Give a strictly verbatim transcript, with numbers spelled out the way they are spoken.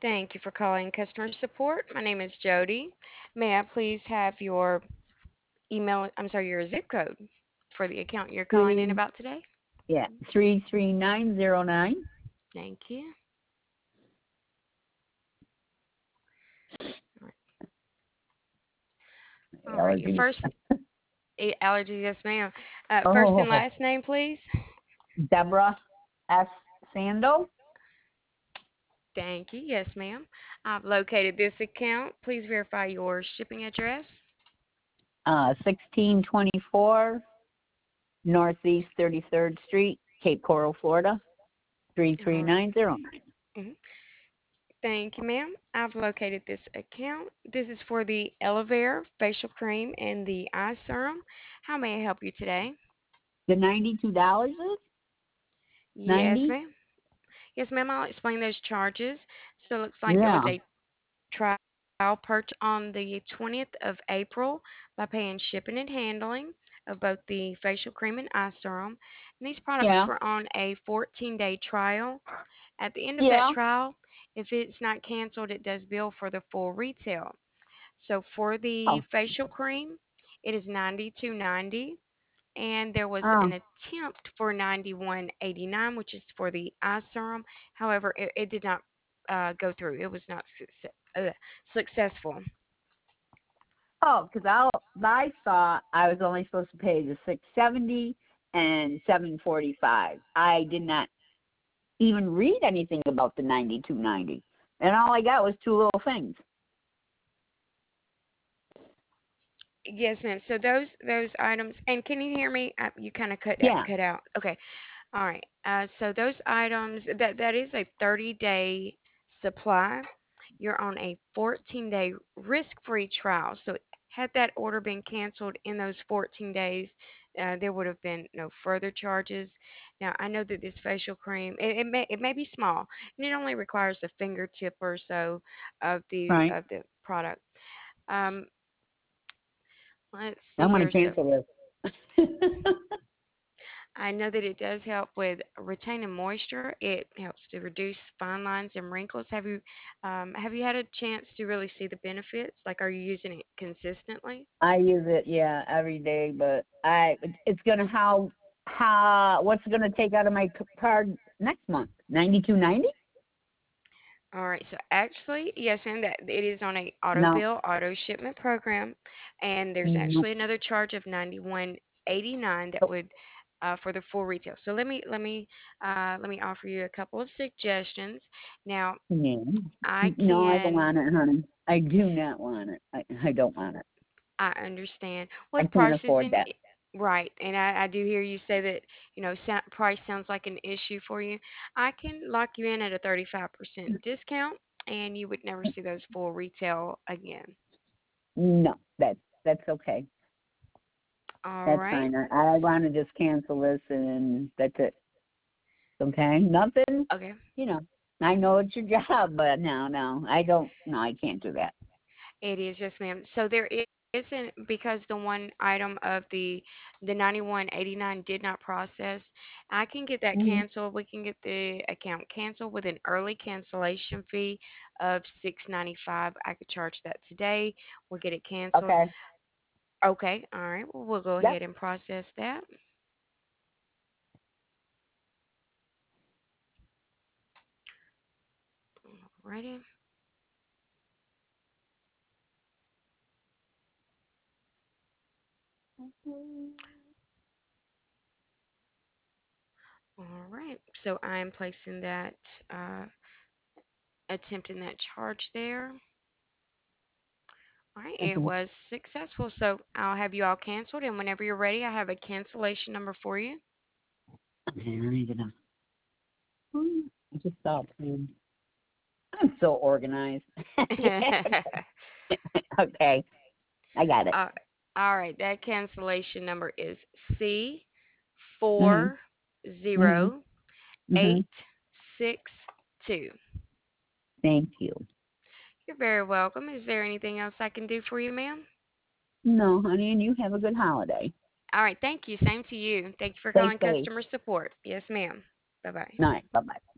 Thank you for calling customer support. My name is Jody. May I please have your email, I'm sorry, your zip code for the account you're calling in Three, about today? yeah, three three nine zero nine. Thank you. All right, your Allergies. first eh, allergy, yes, ma'am. Uh, first and Oh, last name, please. Deborah S. Sando. Thank you, yes, ma'am. I've located this account. Please verify your shipping address. Uh, sixteen twenty-four Northeast thirty-third Street, Cape Coral, Florida, All right. three three nine zero nine. Mhm. Thank you, ma'am. I've located this account. This is for the Elevare facial cream and the eye serum. How may I help you today? The ninety-two dollars is Yes, ninety. ma'am. Yes, ma'am. I'll explain those charges. So it looks like there was Yeah, a trial purchase on the twentieth of April by paying shipping and handling of both the facial cream and eye serum. And these products yeah, were on a fourteen-day trial. At the end of that yeah. trial, if it's not canceled, it does bill for the full retail. So for the Oh, facial cream, it is ninety-two ninety, and there was oh, an attempt for ninety-one eighty-nine, which is for the eye serum. However, it, it did not uh, go through. It was not success, uh, successful. oh. Because I I thought I was only supposed to pay the six seventy and seven forty five. I did not even read anything about the ninety-two ninety, and all I got was two little things. Yes, ma'am. So those those items, and can you hear me? Uh, you kind of cut Yeah, cut out. Okay. All right. Uh, so those items that that is a thirty day supply. You're on a fourteen day risk free trial. So had that order been canceled in those fourteen days, uh, there would have been no further charges. Now I know that this facial cream it, it may it may be small and it only requires a fingertip or so of the right. of the product. Um, let's see I'm gonna here. So cancel this. I know that it does help with retaining moisture. It helps to reduce fine lines and wrinkles. Have you um, have you had a chance to really see the benefits? Like, are you using it consistently? I use it, yeah, every day, but I it's gonna how how what's it gonna take out of my c- card next month? Ninety two ninety? All right. So actually, yes, and that it is on a auto No, bill auto shipment program, and there's no. actually another charge of ninety one eighty nine that would uh, for the full retail. So let me let me uh, let me offer you a couple of suggestions. Now No, I no, I don't can want it, honey. I do not want it. I, I don't want it. I understand. I What can't prices afford in that. right, and I, I do hear you say that, you know, sa- price sounds like an issue for you. I can lock you in at a thirty-five percent discount, and you would never see those full retail again. No, that's that's okay. All That's right. fine. I, I want to just cancel this and that's it. Okay, nothing. Okay. You know, I know it's your job, but no, no, I don't. No, I can't do that. It is, yes, ma'am. So there is isn't because the one item of the the ninety-one eighty-nine did not process. I can get that Hmm. canceled. We can get the account canceled with an early cancellation fee of six ninety-five. I could charge that today. We'll get it canceled. Okay. Okay, all right. Well, we'll go Yep. ahead and process that. Alrighty. All right. So I am placing that, uh, attempting that charge there. All right, it Mhm. was successful. So I'll have you all canceled, and whenever you're ready, I have a cancellation number for you. Okay, let me get a. I just saw a plan. I'm so organized. Okay, I got it. uh, all right, that cancellation number is C Mhm. four Mhm. zero eight Mhm. six two. Thank you. You're very welcome. Is there anything else I can do for you, ma'am? No, honey, and you have a good holiday. All right, thank you. Same to you. Thank you for Stay calling safe. customer support. Yes, ma'am. Bye bye. All right. Bye bye.